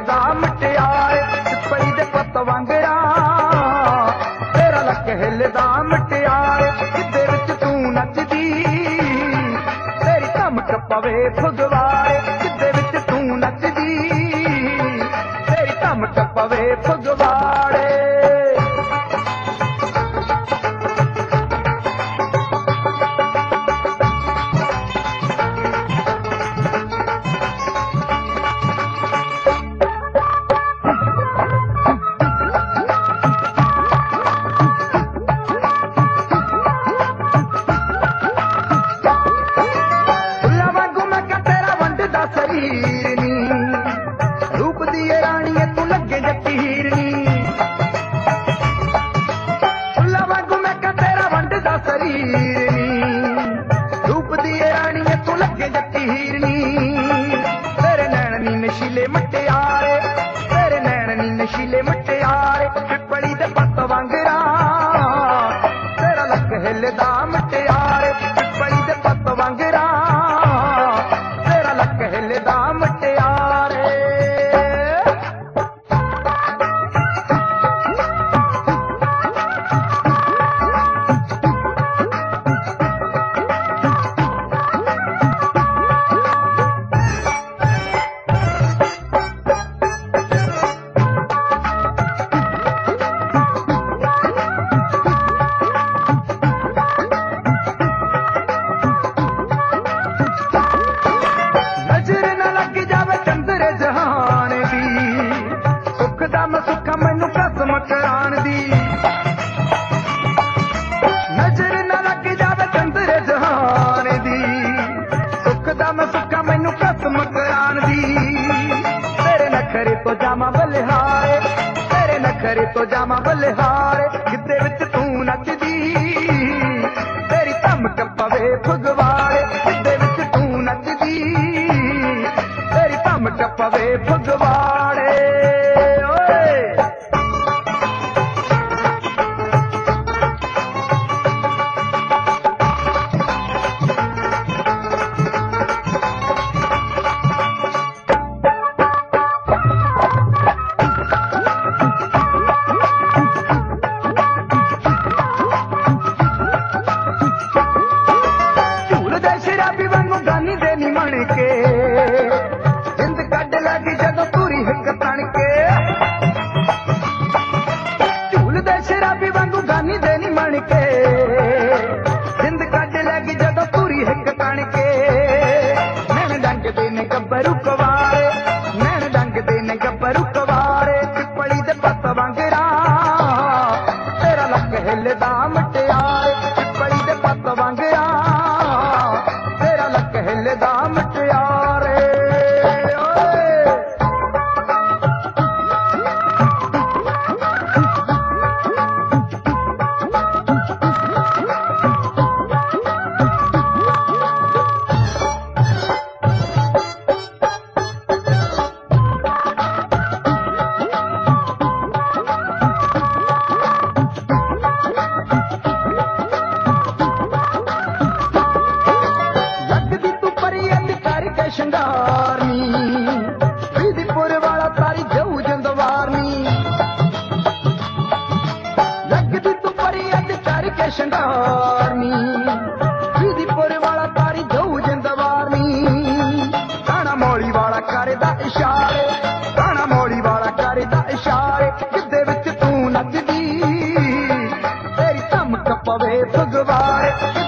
ਹਿੱਲਦਾ ਮਟਿਆਰੇ ਪਿੱਪਲੀ ਦੇ ਪੱਤ ਵਾਂਗਰਾ ਤੇਰਾ ਲੱਕ ਹਿੱਲਦਾ ਮਟਿਆਰੇ ਜਿੱਦੇ ਵਿੱਚ ਤੂੰ ਨੱਚਦੀ ਤੇਰੀ ਧਮਕ ਪਵੇ ਫੁਗਵਾਰੇ ਜਿੱਦੇ ਵਿੱਚ ਤੂੰ ਨੱਚਦੀ ਤੇਰੀ ਧਮਕ ਪਵੇ ਫੁਗਵਾੜੇ रूप दिए रानी तू लगे जट्टी हिरनी फुल्ला वांगू मैं क्या तेरा वंडदा शरीर नी रूप दिए रानी तू लगे जट्टी हिरनी तेरे नैन नी नशीले मटियारे तेरे नैन नी नशीले मटियारे पिपली दे पत्त वांगरा तेरा लक हिलदा मटियारे पिपली दे पत्त वांगरा तेरा लक हिलदा मटियारे मैनू कसम करान दी नजर न लग जावे चंद्र जहान दी सुख दा मैं सुखा मैनू कसम करान दी तेरे नखरे तो जामा बलिहारे तेरे नखरे तो जामा बलिहारे गिद्दे विच तू नचदी तेरी धमक पवे फुगवाड़े गिद्दे विच तू नचदी तेरी धमक पवे फुगवाड़े जिंद कड लगी जदों पूरी हिक तन के झूल दे शराबी वांगू गानी दे नी मन के जिंद कड लगी जदों पूरी हिक तन के नैन डंग दे ने गब्बरू कवारे नैन डंग दे ने गब्बरू कवारे पिपली दे पत्त वांगरा तेरा लक हिलदा मटियारे पिपली दे पत्त वांगरा तेरा लक हिलदा मटियारे शंगारनी विधिपुर वाला तारी जऊ जंदवारनी लगदी तू परी अज करके शंगारनी विधिपुर वाला तारी जऊ जंदवारनी ताना मौली वाला करदा इशारे ताना मौली वाला करदा इशारे जिद्दे विच तू नचदी तेरी धमक पवे फुगवारे